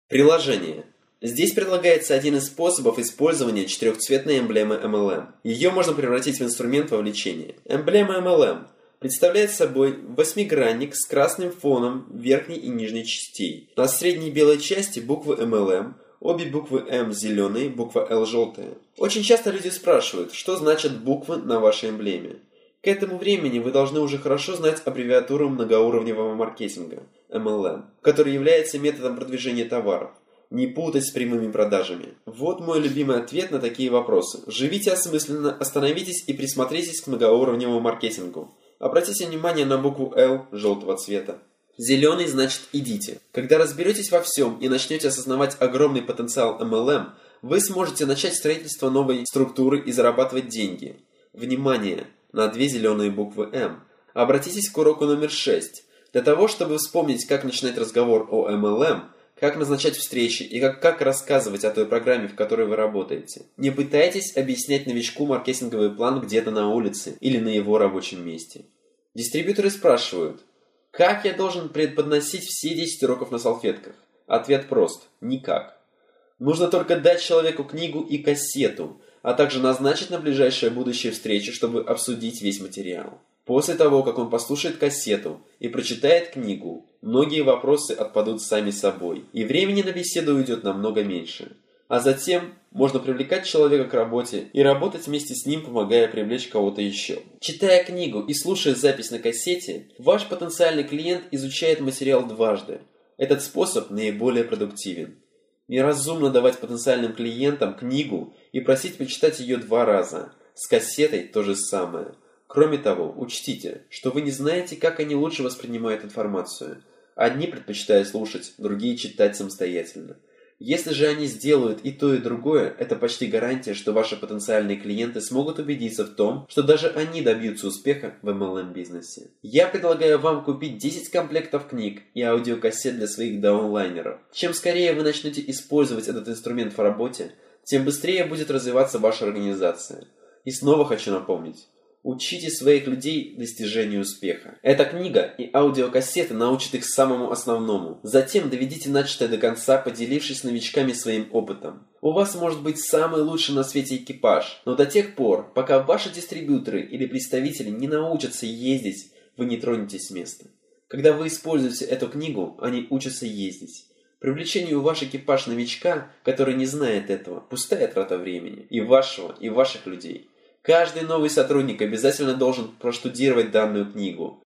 Приложение. Здесь предлагается один из способов использования четырехцветной эмблемы MLM. Ее можно превратить в инструмент вовлечения. Эмблема MLM представляет собой восьмигранник с красным фоном верхней и нижней частей. На средней белой части буквы MLM, обе буквы М зеленые, буква Л желтая. Очень часто люди спрашивают, что значат буквы на вашей эмблеме. К этому времени вы должны уже хорошо знать аббревиатуру многоуровневого маркетинга MLM, который является методом продвижения товаров. Не путать с прямыми продажами. Вот мой любимый ответ на такие вопросы. Живите осмысленно, остановитесь и присмотритесь к многоуровневому маркетингу. Обратите внимание на букву L желтого цвета. Зеленый значит «идите». Когда разберетесь во всем и начнете осознавать огромный потенциал MLM, вы сможете начать строительство новой структуры и зарабатывать деньги. Внимание на две зеленые буквы М. Обратитесь к уроку номер 6. Для того, чтобы вспомнить, как начинать разговор о MLM, как назначать встречи и как рассказывать о той программе, в которой вы работаете. Не пытайтесь объяснять новичку маркетинговый план где-то на улице или на его рабочем месте. Дистрибьюторы спрашивают, как я должен преподносить все 10 уроков на салфетках? Ответ прост – никак. Нужно только дать человеку книгу и кассету, а также назначить на ближайшее будущее встречу, чтобы обсудить весь материал. После того, как он послушает кассету и прочитает книгу, многие вопросы отпадут сами собой, и времени на беседу уйдет намного меньше. А затем можно привлекать человека к работе и работать вместе с ним, помогая привлечь кого-то еще. Читая книгу и слушая запись на кассете, ваш потенциальный клиент изучает материал дважды. Этот способ наиболее продуктивен. Неразумно давать потенциальным клиентам книгу и просить почитать ее 2 раза. С кассетой то же самое. Кроме того, учтите, что вы не знаете, как они лучше воспринимают информацию. Одни предпочитают слушать, другие читать самостоятельно. Если же они сделают и то, и другое, это почти гарантия, что ваши потенциальные клиенты смогут убедиться в том, что даже они добьются успеха в MLM-бизнесе. Я предлагаю вам купить 10 комплектов книг и аудиокассет для своих даунлайнеров. Чем скорее вы начнете использовать этот инструмент в работе, тем быстрее будет развиваться ваша организация. И снова хочу напомнить. Учите своих людей достижению успеха. Эта книга и аудиокассеты научат их самому основному. Затем доведите начатое до конца, поделившись с новичками своим опытом. У вас может быть самый лучший на свете экипаж, но до тех пор, пока ваши дистрибьюторы или представители не научатся ездить, вы не тронетесь с места. Когда вы используете эту книгу, они учатся ездить. Привлечение в ваш экипаж новичка, который не знает этого, пустая трата времени. И вашего, и ваших людей. Каждый новый сотрудник обязательно должен проштудировать данную книгу.